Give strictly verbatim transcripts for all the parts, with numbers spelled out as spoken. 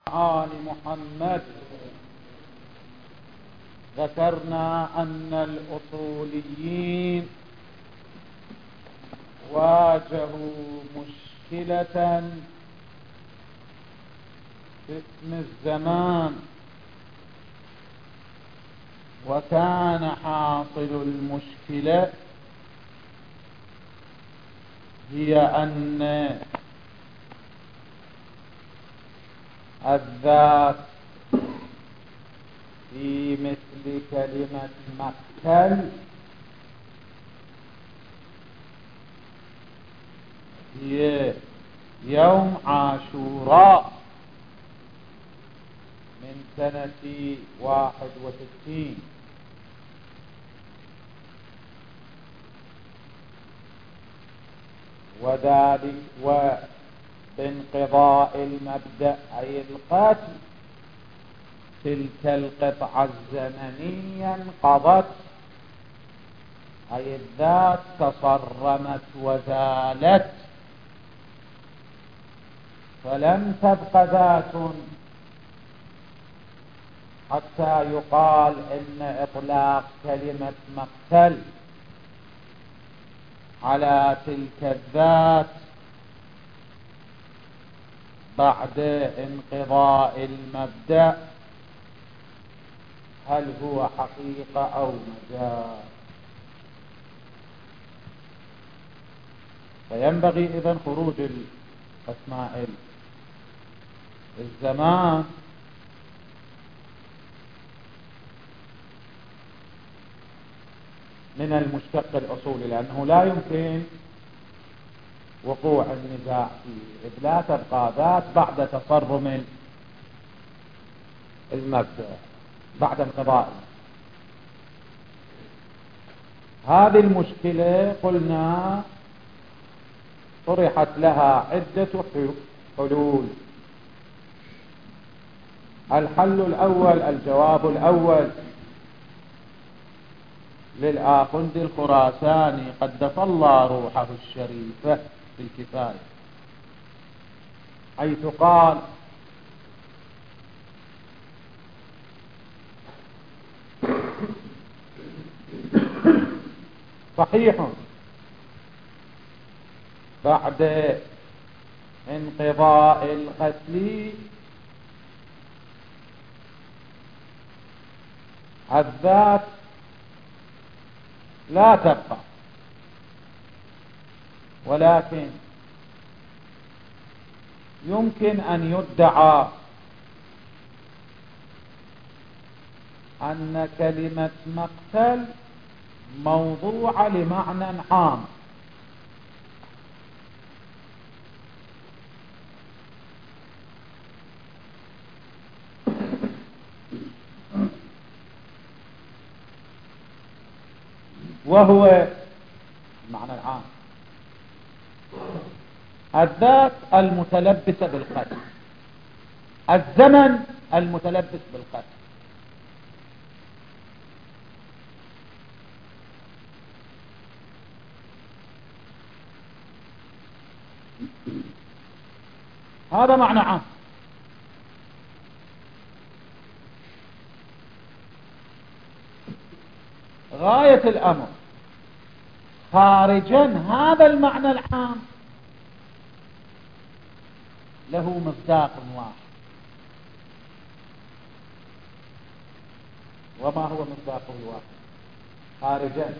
آل محمد. ذكرنا أن الأصوليين واجهوا مشكلة في اسم الزمان، وكان حاصل المشكلة هي أن الذات في مثل كلمة مقتل هي يوم عاشوراء من سنة واحد وستين، وذلك وبانقضاء المبدأ أي القتل تلك القطعة الزمنية انقضت، أي الذات تصرمت وزالت، فلم تبق ذات حتى يقال إن إطلاق كلمة مقتل على تلك الذات بعد انقضاء المبدأ هل هو حقيقة أو مجاز. فينبغي إذن خروج الأسماء الزمان من المشتق الأصولي، لأنه لا يمكن وقوع النزاع فيه، إذ لا تبقى ذات بعد تصرم المبدأ بعد انقضاء. هذه المشكلة قلنا طرحت لها عدة حلول. الحل الأول، الجواب الأول للآخندي الخراساني قدس الله روحه الشريفة في الكفاية، حيث قال: صحيح بعد انقضاء القتل الذات لا تبقى، ولكن يمكن أن يدعى أن كلمة مقتل موضوعة لمعنى عام، وهو المعنى العام الذات المتلبسة بالقتل، الزمن المتلبس بالقتل. هذا معنى عام. غاية الأمر خارجا هذا المعنى العام له مصداق واحد، وما هو مصداقه الواحد خارجا؟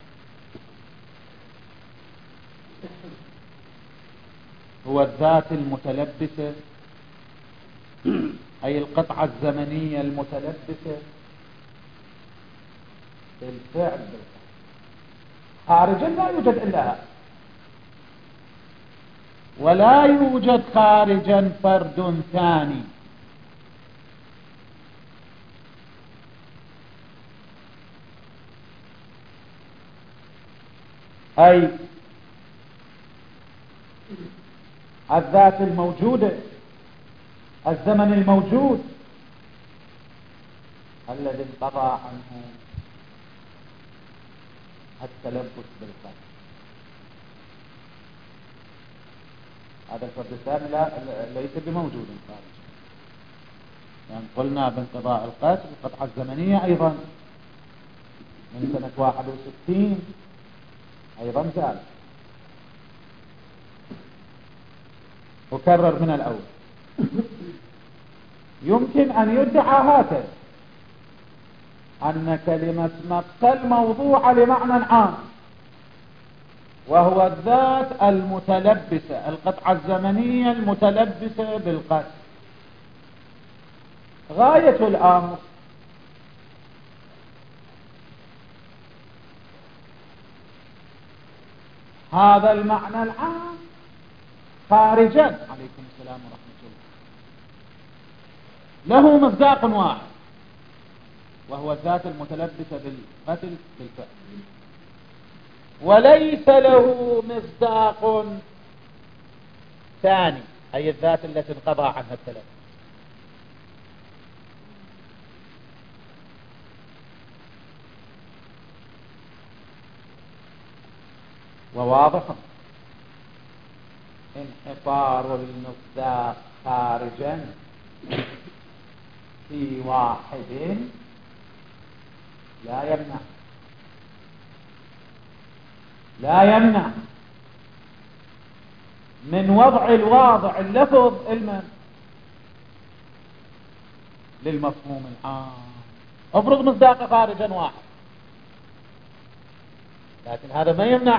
هو الذات المتلبسة، أي القطعة الزمنية المتلبسة بالفعل بالفعل. خارجا لا يوجد إلا هذا، ولا يوجد خارجا فرد ثاني، أي الذات الموجودة، الزمن الموجود الذي انقضى عنه التلبس بالقتل. هذا الفرد الثاني لا ليس بموجود خارج. يعني قلنا بانقضاء القتل القطعة الزمنية أيضا من سنة واحد وستين أيضا زال، وكرر من الأول. يمكن أن يدعى هكذا أن كلمة مقتل موضوعة لمعنى عام، وهو الذات المتلبسة، القطعة الزمنية المتلبسة بالقتل. غاية الأمر هذا المعنى العام خارجا، عليكم السلام ورحمة الله، له مصداق واحد، وهو الذات المتلبسة بالقتل بالفعل، وليس له مصداق ثاني، أي الذات التي انقضى عنها التلبس. وواضح انحصار المصداق خارجا في واحد لا يمنع لا يمنع من وضع الواضع اللفظ المن للمفهوم العام. افرض مصداق خارجا واحد، لكن هذا ما يمنع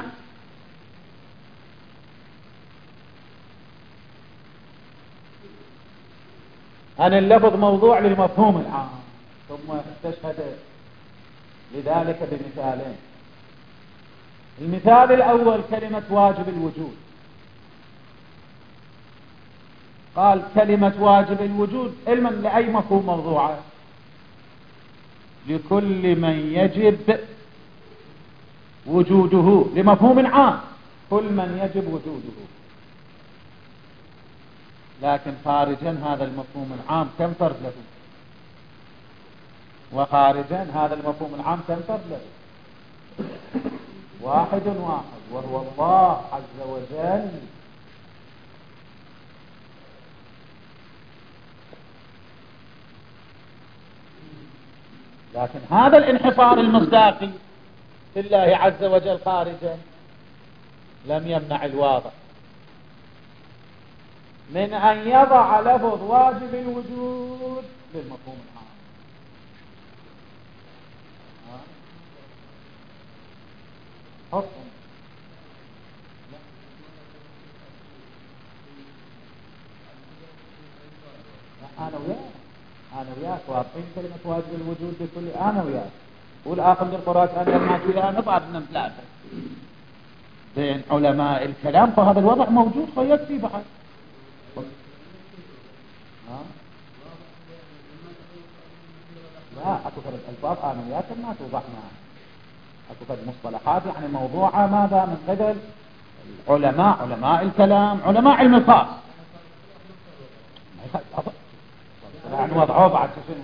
أن اللفظ موضوع للمفهوم العام. ثم استشهد لذلك بمثالين. المثال الأول كلمة واجب الوجود، قال كلمة واجب الوجود علما لأي مفهوم موضوعة؟ لكل من يجب وجوده، لمفهوم عام، كل من يجب وجوده. لكن خارجا هذا المفهوم العام كم فرد له؟ وخارجا هذا المفهوم العام كم فرد له؟ واحد واحد، وهو الله عز وجل. لكن هذا الانحصار المصداقي لله عز وجل خارجا لم يمنع الواضع من أن يضع لفظ واجب الوجود للمفهوم العام. حصل أنا وياك أنا وياك واضحين كلمة واجب الوجود بكل أنا وياك. والآخر بالقرآن أن ما فيها نضع من ثلاثة بين علماء الكلام، فهذا الوضع موجود فيكفي بعد. لا أكو فرد ألفاظ أنا وياك ما توضحنا، أكو فرد مصطلحات يعني موضوعة ماذا من قبل علماء علماء الكلام علماء علم الخاص، يعني وضعوه بعد شنو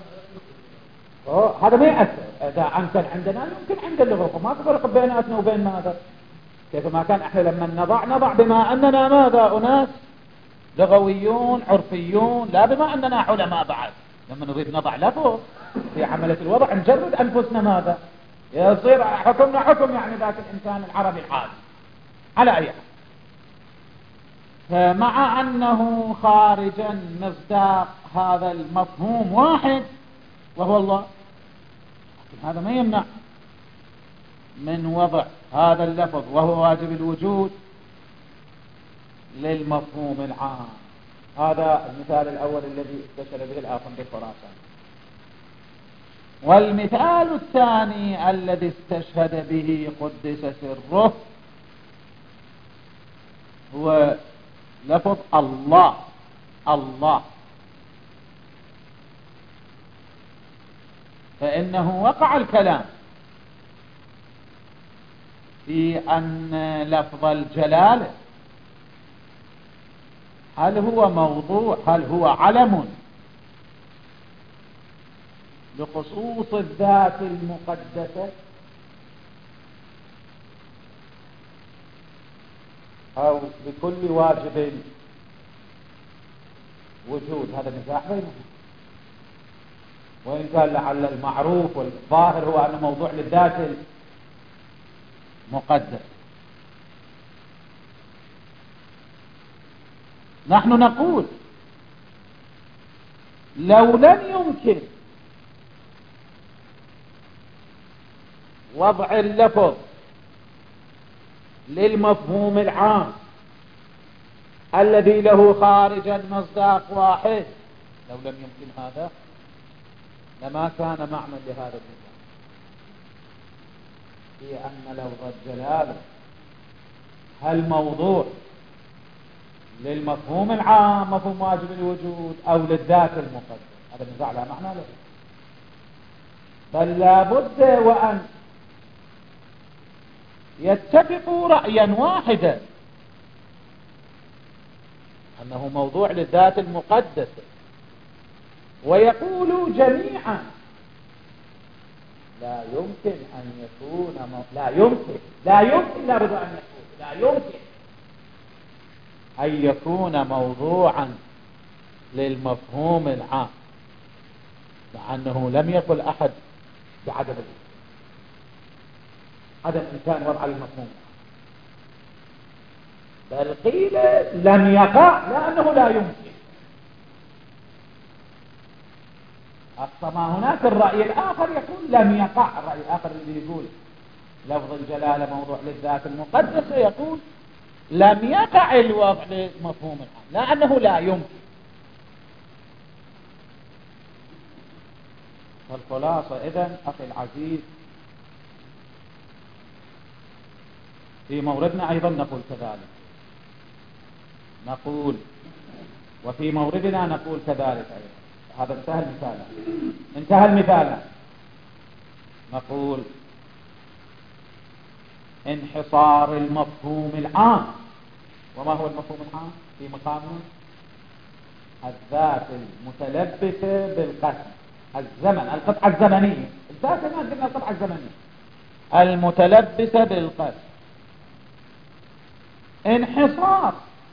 هذا ما يأثر. إذا أمكن عندنا يمكن عند اللغة، ما تفرق بيناتنا وبين ماذا، كيف ما كان احنا لما نضع نضع بما أننا ماذا أناس لغويون عرفيون، لا بما أننا علماء بعد. لما نريد نضع لفظ في عملية الوضع نجرد أنفسنا ماذا يصير حكمنا حكم يعني ذاك الإنسان العربي الحالي على أي حال. فمع أنه خارجا مصداق هذا المفهوم واحد وهو الله، هذا ما يمنع من وضع هذا اللفظ وهو واجب الوجود للمفهوم العام. هذا المثال الأول الذي استشهد به الآخر بالخراسان. والمثال الثاني الذي استشهد به قدس سره هو لفظ الله. الله فإنه وقع الكلام في أن لفظ الجلالة هل هو موضوع، هل هو علم لخصوص الذات المقدسة أو بكل واجب وجود. هذا نزاع بينهم. وإن كان لعل المعروف والظاهر هو أنه موضوع للذات المقدس. نحن نقول لو لم يمكن وضع اللفظ للمفهوم العام الذي له خارجا مصداق واحد، لو لم يمكن هذا لما كان معنى لهذا النظام، هي أن لفظ الجلالة هل موضوع للمفهوم العام مفهوم واجب الوجود أو للذات المقدس؟ هذا النزاع لا معنى له، بل لابد وأن يتفقوا رأيا واحدا أنه موضوع للذات المقدسة، ويقولوا جميعا لا يمكن أن يكون مو... لا يمكن لا يمكن لابد أن يكون لا يمكن أن يكون موضوعا للمفهوم العام، لأنه لم يقل أحد بعدم عدم إمكان وضع المفهوم، بل قيل لم يقع لأنه لا يمكن. أصلا هناك الرأي الآخر يقول لم يقع، الرأي الآخر اللي يقول لفظ الجلالة موضوع للذات المقدسة يقول لم يقع الوضع لمفهوم العام لأنه لا يمكن. والخلاصة إذن أخي العزيز في موردنا أيضا نقول كذلك، نقول وفي موردنا نقول كذلك أيضا. هذا انتهى المثال انتهى المثال نقول انحصار المفهوم العام. وما هو المفهوم العام في مقامه؟ الذات المتلبسة بالقسم، الزمن، القطعة الزمنية، الذات ما قلنا القطعة الزمنية المتلبسة بالقسم. انحصار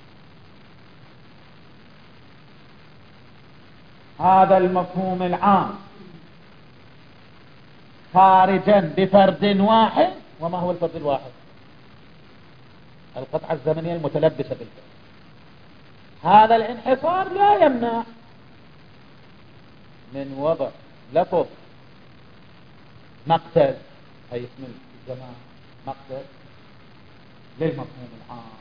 هذا المفهوم العام خارجا بفرد واحد. وما هو الفرد الواحد؟ القطعة الزمنية المتلبسة بالفرد. هذا الانحصار لا يمنع من وضع لفظ مقتل، أي اسم الزمان مقتل، للمفهوم العام.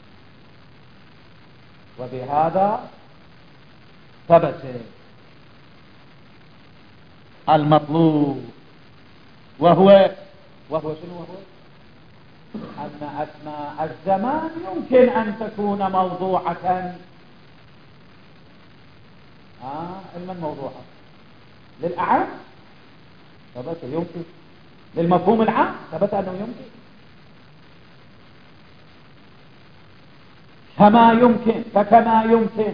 وبهذا ثبت المطلوب، وهو وهو شنو وهو؟ أن أسماء الزمان يمكن أن تكون موضوعة آه لمن موضوعة؟ للأعم ثبت يمكن، للمفهوم العام ثبت أنه يمكن، كما يمكن فكما يمكن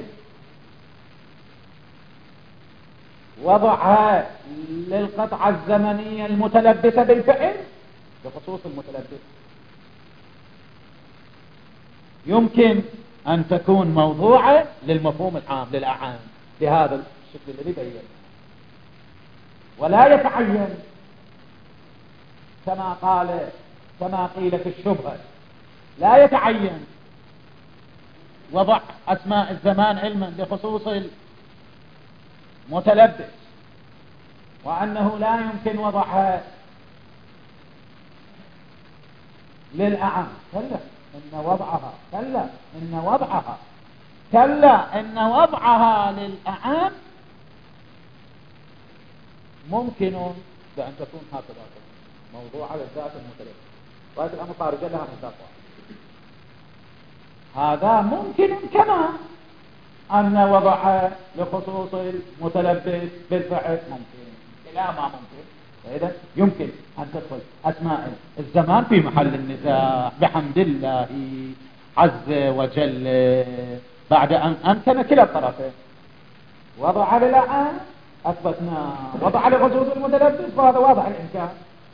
وضعها للقطعة الزمنية المتلبسة بالفعل بخصوص المتلبس، يمكن أن تكون موضوعة للمفهوم العام للأعام بهذا الشكل الذي بيّناه. ولا يتعين كما قال كما قيل في الشبهة، لا يتعين وضع أسماء الزمان علما لخصوص المتلبس، وأنه لا يمكن وضعها للأعم. كلا إن وضعها كلا إن وضعها كلا إن وضعها للأعم ممكن بأن تكون هكذا موضوع على الذات المتلبس، وهذه الأمر خارج لها مصداق. هذا ممكن كما أن وضعها لخصوص المتلبس بالفعل ممكن، لا ما ممكن. فإذا يمكن أن تدخل أسماء الزمان في محل النزاع بحمد الله عز وجل بعد أن أمكن كلا الطرفين. وضع للأعم أثبتنا، وضع لخصوص المتلبس وهذا واضح الإمكان.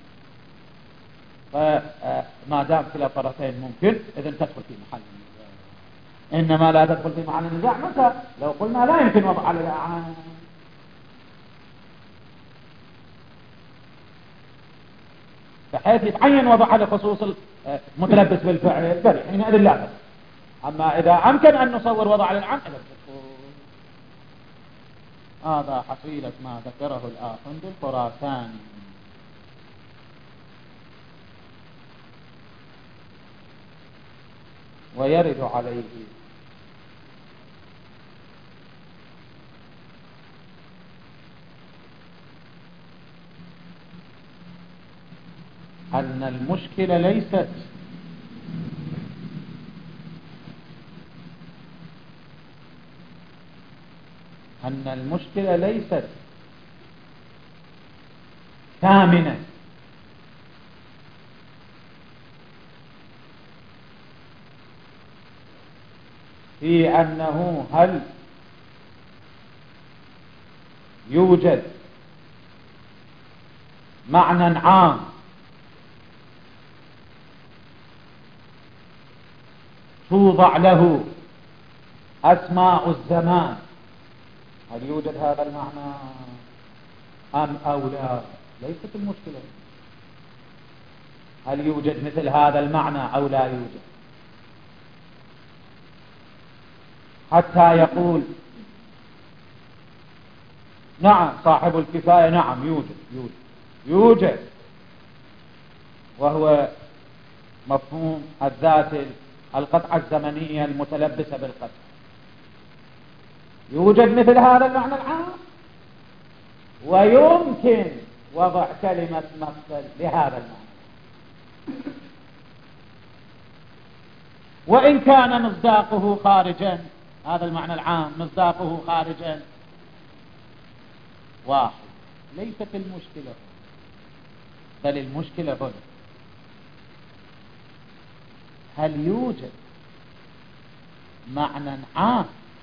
فما دام كلا الطرفين ممكن إذن تدخل في محل النزاع. إنما لا تدخل في محل النزاع متى؟ لو قلنا لا يمكن وضع للأعم. بحيث يتعين وضعها لخصوص المتلبس بالفعل بل حينئذ لا بأس. أما إذا أمكن أن نصور وضع للعام هذا حصيلة ما ذكره الآخوندي الخراساني. ويرد عليه أن المشكلة ليست أن المشكلة ليست ثامنة في أنه هل يوجد معنى عام توضع له أسماء الزمان، هل يوجد هذا المعنى أم أو لا؟ ليست المشكلة هل يوجد مثل هذا المعنى أو لا يوجد، حتى يقول نعم صاحب الكفاية نعم يوجد يوجد يوجد وهو مفهوم الذات القطعة الزمنية المتلبسة بالقطع. يوجد مثل هذا المعنى العام ويمكن وضع كلمة مقتل لهذا المعنى وإن كان مصداقه خارجا، هذا المعنى العام مصداقه خارجا واحد. ليست المشكلة بل المشكلة هنا هل يوجد معنى عام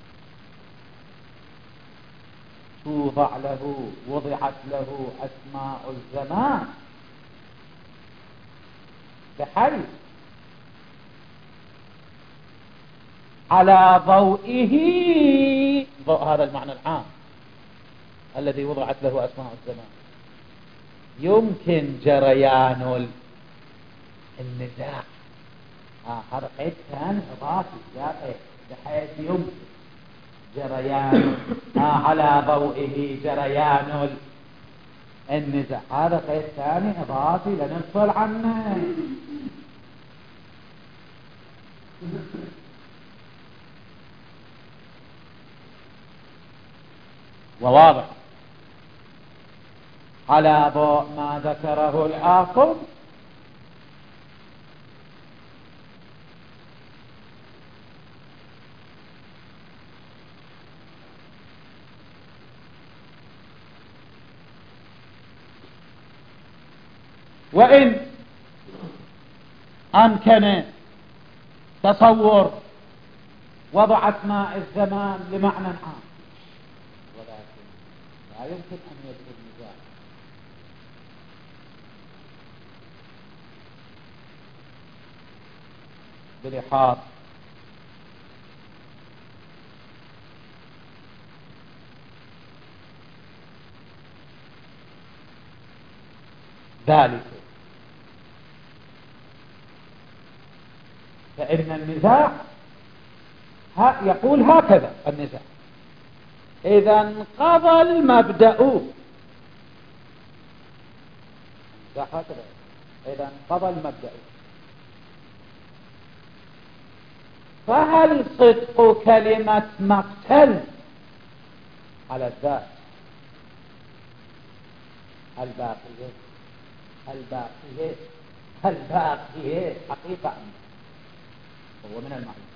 توضع له وضعت له أسماء الزمان بحيث على ضوئه ضوء هذا المعنى العام الذي وضعت له أسماء الزمان يمكن جريان النزاع. آه هذا قيد ثاني إضافي يا قيد بحيث يمكن جريان آه على ضوئه جريان النزاع. هذا قيد ثاني إضافي لنفصل عنه. وواضح على ضوء ما ذكره الآخر وإن أمكن تصور وضع أسماء الزمان لمعنى عام ولكن لا يمكن أن يدخل نزاع بلحاظ ذلك، فإن النزاع يقول هكذا النزاع إذا انقضى المبدأ هكذا إذا انقضى المبدأ فهل صدق كلمة مقتل على الذات الباقية الباقية الباقية حقيقة هو من المعنى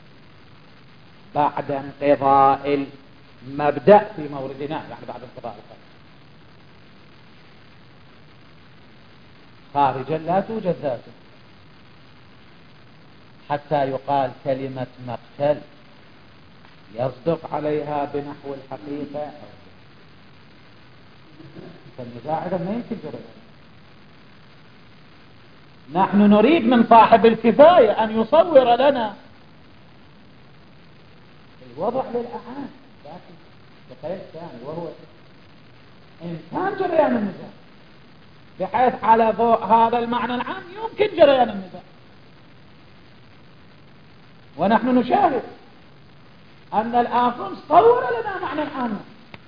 بعد انقضاء المبدأ في موردنا يعني بعد انقضاء الخارج خارجا لا توجد ذاته حتى يقال كلمة مقتل يصدق عليها بنحو الحقيقة. فالنزاع إذا ما يمكن جرى. نحن نريد من صاحب الكفاية أن يصور لنا الوضع للأعان لكن بقيد ثاني وهو إن كان جريان النزاع بحيث على ضوء هذا المعنى العام يمكن جريان النزاع. ونحن نشاهد أن الآخرون صور لنا معنى عاما،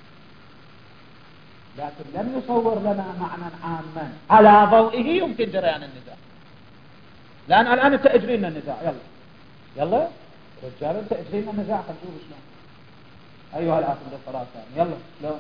لكن لم يصور لنا معنى عاما على ضوئه يمكن جريان النزاع. لأن الآن انت اجري لنا النزاع، يلا يلا رجال انت اجري لنا النزاع، خلصوا شلون أيها الآخر للصلاة الثانية، يلا شلون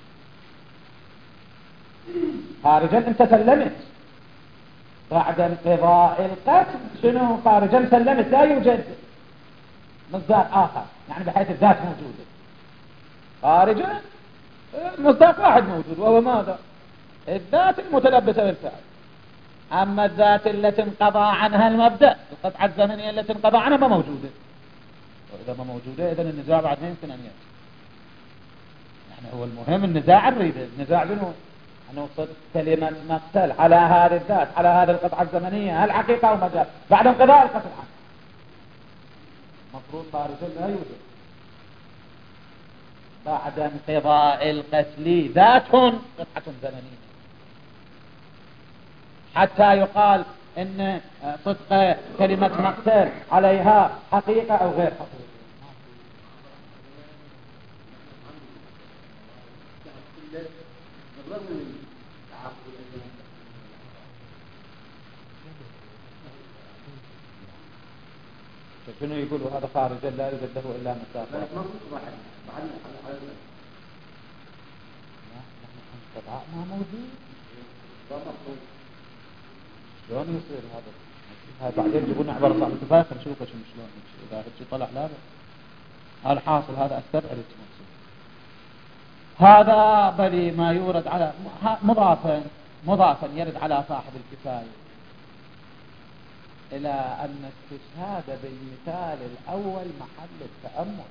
خارجا انت سلمت بعد انقضاء القتل، شنو خارجا سلمت لا يوجد مصداق آخر، يعني بحيث الذات موجودة خارجا، مصداق واحد موجود وهو ماذا؟ الذات المتلبسة بالفعل. أما الذات التي انقضى عنها المبدأ، القطعة الزمنية التي انقضى عنها ما موجودة، وإذا ما موجودة إذن النزاع بعد ما يمكن أن يأتي. يعني هو المهم النزاع الريبة، النزاع شنو؟ أنه صدق كلمة مقتل على هذه الذات على هذه القطعة الزمنية هل حقيقة أو مجال بعد انقضاء القتل عنه مفروض خارجا لا يوجد بعد انقضاء القتل ذات قطعة زمنية حتى يقال ان صدق كلمة مقتل عليها حقيقة او غير حقيقة. شنو يقولوا هذا خارجا لا يوجد له الا مسافة ما موجود، شلون يصير هذا؟ هذا بعدين يجيبون عبارة صاحب التفاخر نشوفه شنو شلون اذا هيك طلع لا هذا حاصل هذا استبعد هذا بل ما يورد على مضافا مضافا يرد على صاحب الكفاية إلى أن استشهاد بالمثال الأول محل التأمل،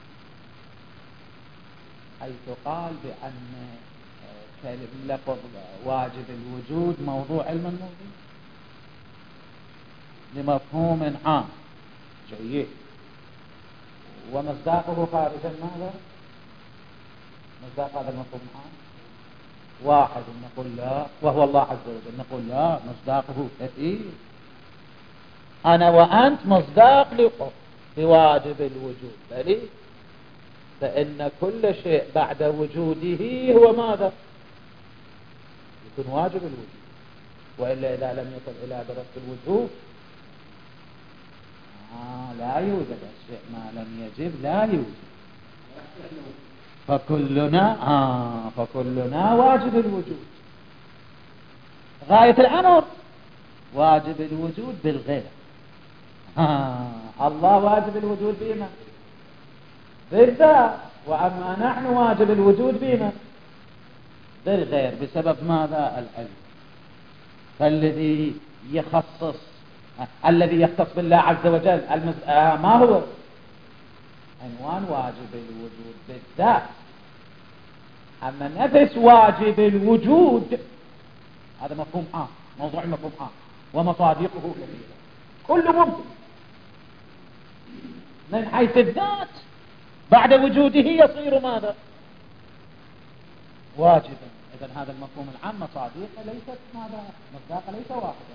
حيث قال بأن لفظ واجب الوجود موضوع علم الموضوع لمفهوم عام جيد، ومصداقه خارجا ماذا؟ مصداق هذا المفهوم عام واحد نقول لا وهو الله عز وجل، نقول لا مصداقه كثير، أنا وأنت مصداق لواجب الوجود، بل فإن كل شيء بعد وجوده هو ماذا؟ يكون واجب الوجود، وإلا إذا لم يصل إلى درجة الوجوب آه لا يوجد الشيء ما لم يجب لا يوجد، فكلنا آه فكلنا واجب الوجود. غاية الأمر واجب الوجود بالغير، آه الله واجب الوجود بما بالذات، وأما نحن واجب الوجود بما بالغير بسبب ماذا؟ العلم. فالذي يخصص الذي يختص بالله عز وجل المز... آه ما هو عنوان واجب الوجود بالذات، أما نفس واجب الوجود هذا مفهوم عام، موضوع مفهوم عام ومصادقه كثيرة كل ممكن من حيث الذات بعد وجوده يصير ماذا؟ واجبا. إذن هذا المفهوم العام مصادقه ليست ماذا؟ مصداقه ليس واحدة،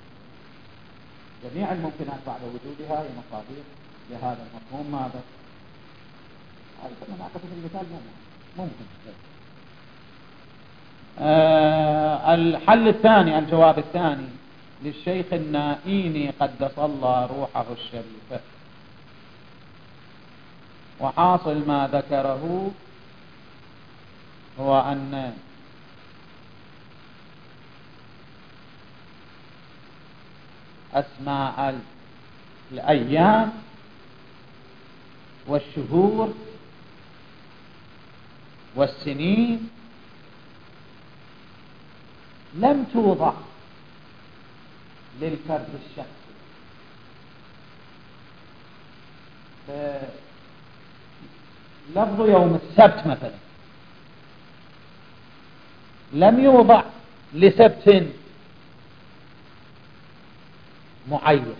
جميع الممكنات بعد وجودها هي مصادق لهذا المفهوم ماذا؟ هذا كما نعتقد المثال ممكن. آه الحل الثاني الجواب الثاني للشيخ النائيني قدس الله روحه الشريفة، وحاصل ما ذكره هو أن أسماء الأيام والشهور والسنين لم توضع للفرد الشخصي، لفظ يوم السبت مثلا لم يوضع لسبت معين،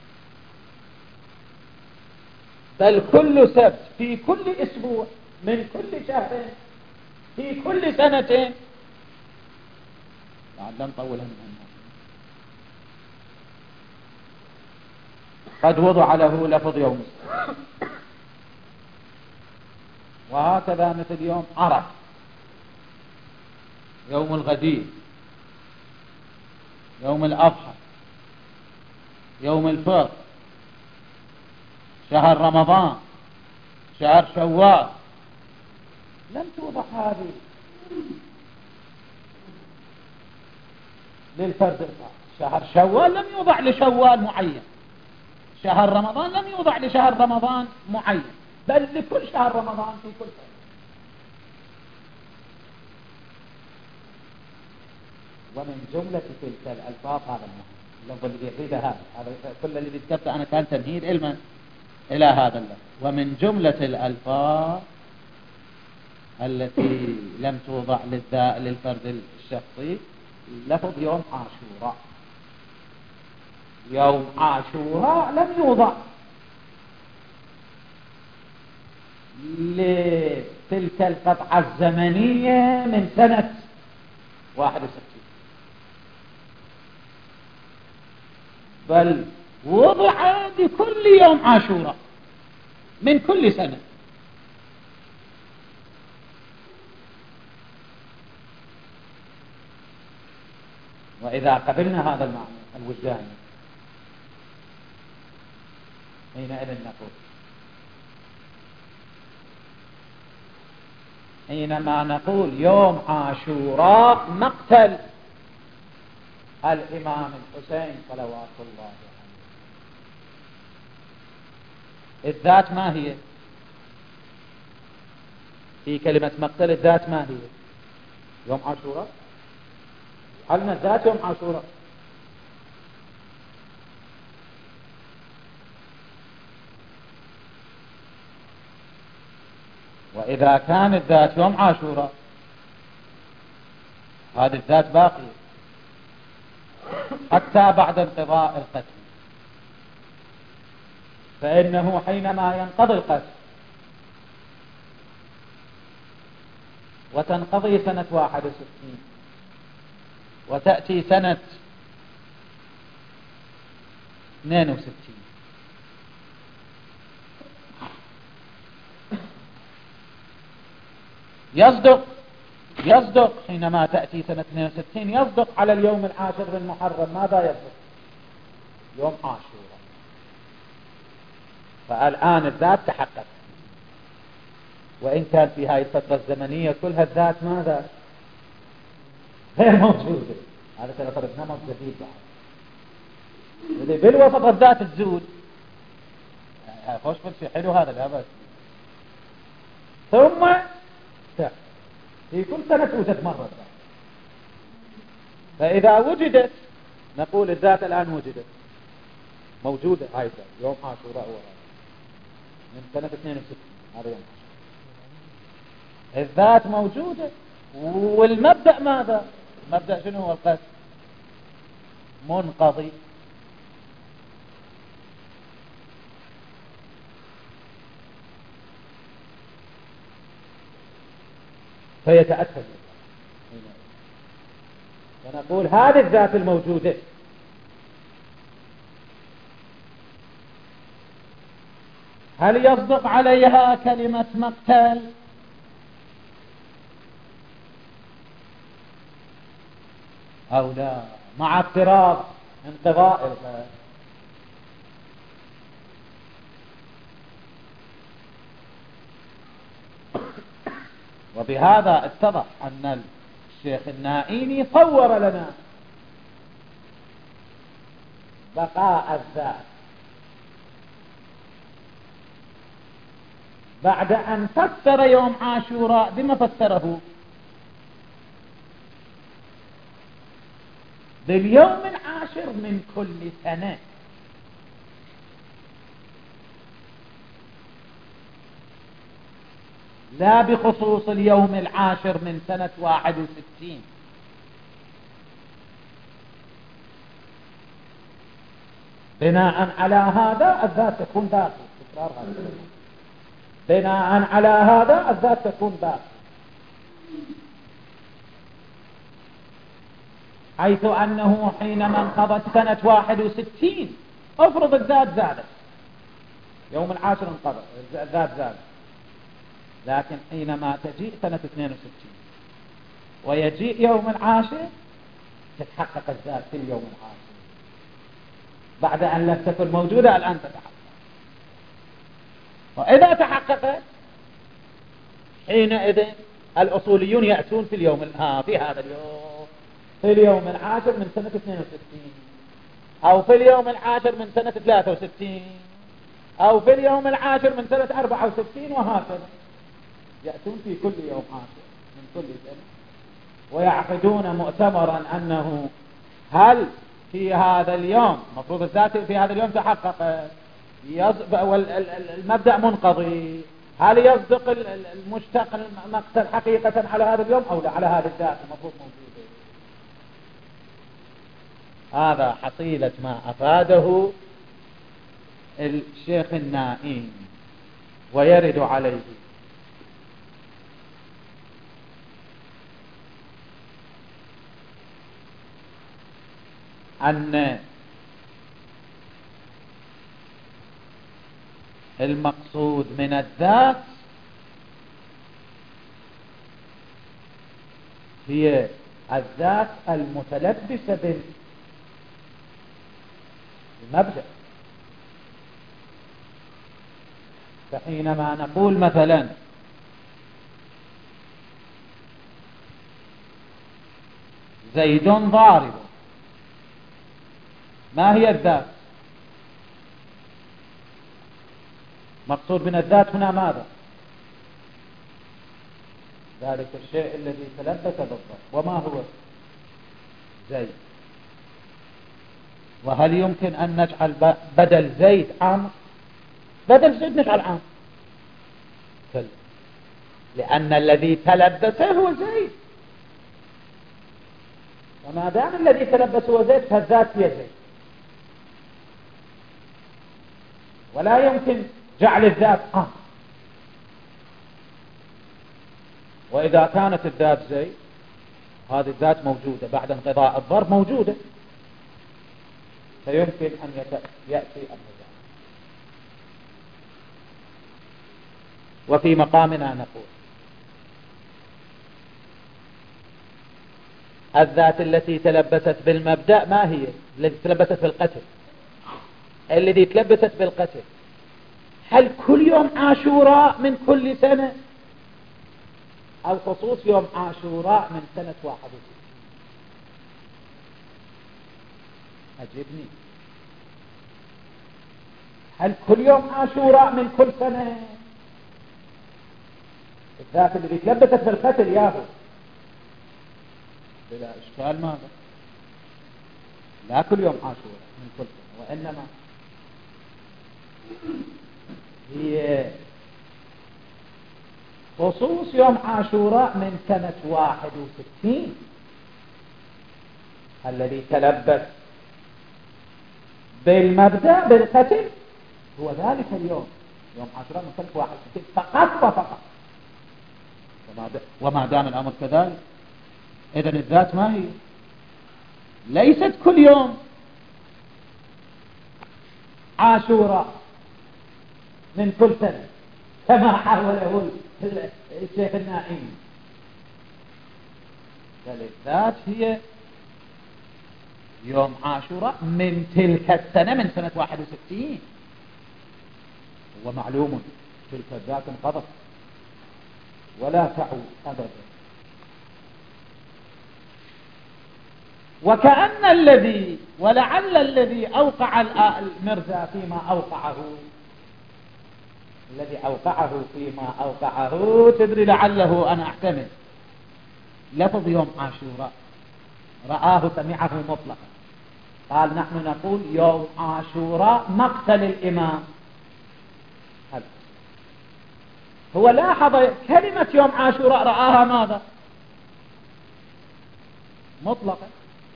بل كل سبت في كل اسبوع من كل شهر في كل سنة بعد لا نطولها من الناس. قد وضع له لفظ يوم السبت، وهكذا مثل يوم عرفة، يوم الغدير، يوم الأضحى، يوم الفطر، شهر رمضان، شهر شوال. لم توضح هذه للفرد الخاص. شهر شوال لم يوضع لشوال معين، شهر رمضان لم يوضع لشهر رمضان معين، بل لكل شهر رمضان في كل سنة. ومن جملة تلك الألفاظ هذا المهم اللفظ الذي يريده هذا هذا كل اللي ذكرته أنا كان تمهيد علما إلى هذا اللفظ. ومن جملة الألفاظ التي لم توضع للفرد الشخصي لفظ يوم عاشوراء. يوم عاشوراء لم يوضع لتلك القطعة الزمنية من سنة واحد وستين، بل وضع لكل يوم عاشوراء من كل سنة. وإذا قبلنا هذا المعنى الوجداني حينئذ نقول حينما نقول يوم عاشوراء مقتل الإمام الحسين صلوات الله عليه، الذات ما هي؟ في كلمة مقتل الذات ما هي؟ يوم عاشوراء. علنا الذات يوم عاشوراء. وإذا كان الذات يوم عاشوراء هذه الذات باقية حتى بعد انقضاء القتل، فإنه حينما ينقضي القتل وتنقضي سنة واحد وستين وتأتي سنة اثنين وستين يصدق يصدق حينما تأتي سنة اثنين وستين يصدق على اليوم العاشر من محرم. ماذا يصدق؟ يوم عاشوراء. فالآن الذات تحقق، وإن كان في هذه الفترة الزمنية كلها الذات ماذا؟ غير موجودة. هذا سنفرض نمط جديد بعد. إذا بالوسط الذات تزول خوش شيء حلو هذا لا بس. ثم في كل سنة توجد مرة. فإذا وجدت نقول الذات الآن وجدت موجودة. هاي الذات يوم عاشوراء هو من سنة اثنين وستين هذا يوم عاشوراء. الذات موجودة. والمبدأ ماذا؟ المبدأ شنو هو؟ القتل منقضي. فيتأكد. ونقول هذه الذات الموجودة هل يصدق عليها كلمة مقتل أو لا، مع اضطراب انقضاء القتل. وبهذا اتضح أن الشيخ النائيني صور لنا بقاء الذات بعد أن فسر يوم عاشوراء بما فسره؟ باليوم العاشر من كل سنة. لا بخصوص اليوم العاشر من سنة واحد وستين. بناء على هذا الذات تكون باقي. تكرار هذا. بناء على هذا الذات تكون باقي. حيث أنه حينما انقضت سنة واحد وستين افرض الذات زادت، يوم العاشر انقضت الذات زادت، لكن حينما تجيء سنة اثنين وستين ويجيء يوم العاشر تتحقق الذات في اليوم العاشر بعد أن لم تكن موجودة الآن تتحقق. وإذا تحققت حينئذ الأصوليون يأتون في اليوم ها في هذا اليوم في اليوم العاشر من سنة اثنين وستين، أو في اليوم العاشر من سنة ثلاثة وستين، أو في اليوم العاشر من سنة أربعة وستين، وهكذا يأتون في كل يوم عاشر من كل سنة ويعقدون مؤتمرا أنه هل في هذا اليوم مفروض الذات في هذا اليوم تحقق والمبدأ منقضي، هل يصدق المشتق المقصد حقيقة على هذا اليوم أو لا على هذا الذات المفروض موجودة. هذا حصيلة ما أفاده الشيخ النائين ويرد عليه. أن المقصود من الذات هي الذات المتلبسة بالمبدأ. فحينما نقول مثلا زيد ضارب، ما هي الذات؟ مقصود من الذات هنا ماذا؟ ذلك الشيء الذي تلبس بالضرب. وما هو؟ زيد. وهل يمكن أن نجعل بدل زيد عام؟ بدل زيد نجعل عام، لأن الذي تلبسه هو زيد، وما دام الذي تلبس هو زيد فالذات هي زيد، ولا يمكن جعل الذات عام. وإذا كانت الذات زيد هذه الذات موجودة بعد انقضاء الضرب موجودة، فيمكن أن يأتي النزاع. وفي مقامنا نقول الذات التي تلبست بالمبدأ ما هي؟ التي تلبست بالقتل. الذي تلبست بالقتل هل كل يوم عاشوراء من كل سنة أو خصوص يوم عاشوراء من سنة واحد وستين؟ أجبني، هل كل يوم عاشوراء من كل سنة؟ الذات اللي تلبست بالقتل ياهو بلا إشكال ماذا؟ لا كل يوم عاشوراء من كل سنة، وإنما هي خصوص يوم عاشوراء من سنة واحد وستين الذي تلبس بالمبدأ بالقتل هو ذلك اليوم، يوم عاشوراء من سنة واحد وستين فقط وفقط. وما دام الأمر كذلك إذن الذات ما هي؟ ليست كل يوم عاشوراء من كل سنة كما حاوله الشيخ النائين، بل الذات هي يوم عاشوراء من تلك السنة من سنة واحد وستين. ومعلوم تلك الذات انقضت ولا تعود أبدا. وكأن الذي ولعل الذي أوقع المرزا فيما أوقعه الذي أوقعه فيما أوقعه تدري لعله أنا أحتمل لفظ يوم عاشوراء رآه سمعه مطلقا، قال نحن نقول يوم عاشوراء مقتل الإمام. هو لاحظ كلمة يوم عاشوراء رآها ماذا؟ مطلقا.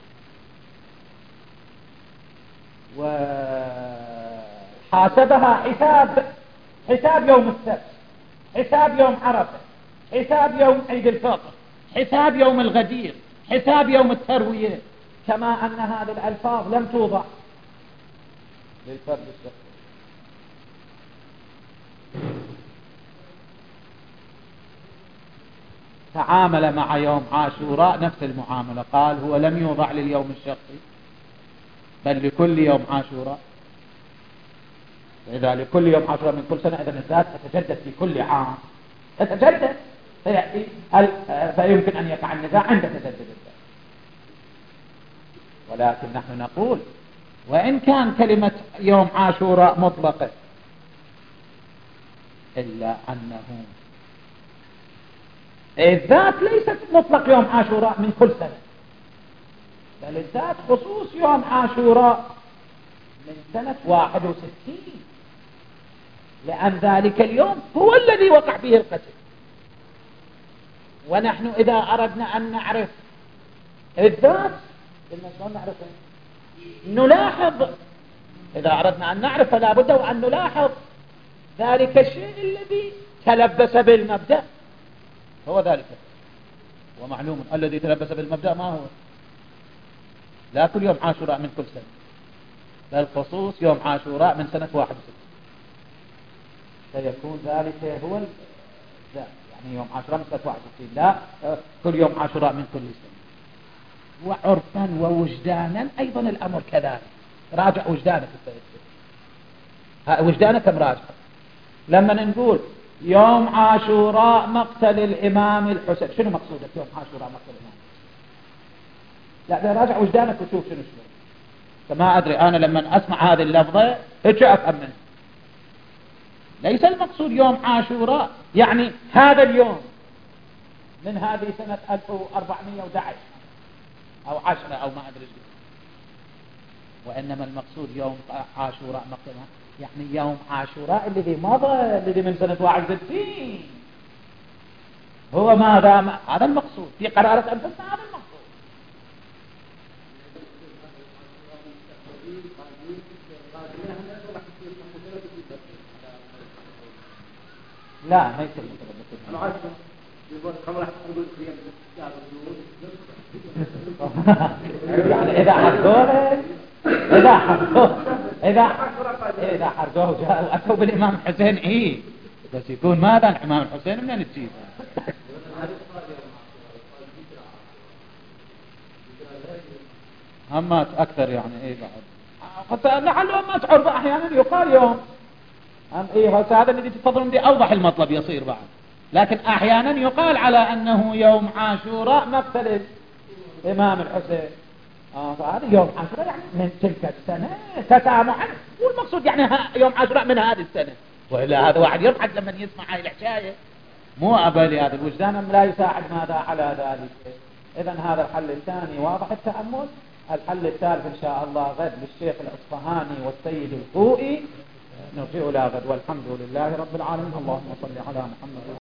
وحاسبها حساب حساب يوم السبت، حساب يوم عرفة، حساب يوم عيد الفطر، حساب يوم الغدير، حساب يوم التروية، كما أن هذه الألفاظ لم توضع للفرد الشخصي. تعامل مع يوم عاشوراء نفس المعاملة، قال هو لم يوضع لليوم الشخصي بل لكل يوم عاشوراء. إذا لكل يوم عاشوراء من كل سنة، إذا الذات تتجدد في كل عام، تتجدد فيأتي فيمكن أن يقع النزاع عند تجدد الذات. ولكن نحن نقول وإن كان كلمة يوم عاشوراء مطلقة، إلا أنه الذات ليست مطلق يوم عاشوراء من كل سنة، بل الذات خصوص يوم عاشوراء من سنة واحد وستين، لأن ذلك اليوم هو الذي وقع فيه القتل. ونحن إذا أردنا أن نعرف الذات شلون نعرفه؟ نلاحظ. إذا أردنا أن نعرف فلا بد وأن نلاحظ ذلك الشيء الذي تلبس بالمبدأ، هو ذلك. ومعلوم الذي تلبس بالمبدأ ما هو؟ لا كل يوم عاشوراء من كل سنة، بل خصوص يوم عاشوراء من سنة واحد وستين، فيكون ذلك هو الذات. يعني يوم عاشوراء من سنة واحد وستين، لا كل يوم عاشوراء من كل سنة. وعرفا ووجدانا أيضا الأمر كذلك. راجع وجدانك، وجدانك مراجع. لما نقول يوم عاشوراء مقتل الإمام الحسين، شنو مقصودك يوم عاشوراء مقتل الإمام؟ لا راجع وجدانك وشوف شنو شنو. فما أدري أنا لما أسمع هذه اللفظة إيش أفهم منه؟ ليس المقصود يوم عاشوراء يعني هذا اليوم من هذه سنة ألف وأربعمائة وأحد عشر أو عشرة أو ما أدري. وإنما المقصود يوم عاشوراء مقتل، يعني يوم عاشوراء الذي مضى، الذي من سنة واحد وستين، هو ماذا؟ هذا المقصود في قرارة أنفسنا، هذا المقصود. لا ما يصير يعني إذا حرقوه إذا حرقوه إذا إذا حرقوه وجاءوا أتوا بالإمام الحسين إيه، بس يكون ماذا الإمام الحسين منين تجيب؟ همات أكثر يعني إيه بعد لعله ما تعرف أحيانا يقال يوم أم إيه. هذا الذي تفضلون دي أوضح المطلب يصير بعد، لكن أحيانا يقال على أنه يوم عاشوراء مقتل الإمام الحسين. آه فهذا يوم عاشوراء يعني من تلك السنة تسامحا، والمقصود يعني يوم عاشوراء من هذه السنة. وإلا هذا واحد يضحك لما يسمع هاي الحكاية، مو أبالي هذا الوجدان لا يساعد ماذا على ذلك. إذن هذا الحل الثاني واضح التأمل. الحل الثالث إن شاء الله غد للشيخ الأصفهاني والسيد الخوئي، نرجع إلى غد، والحمد لله رب العالمين. اللهم صل على محمد.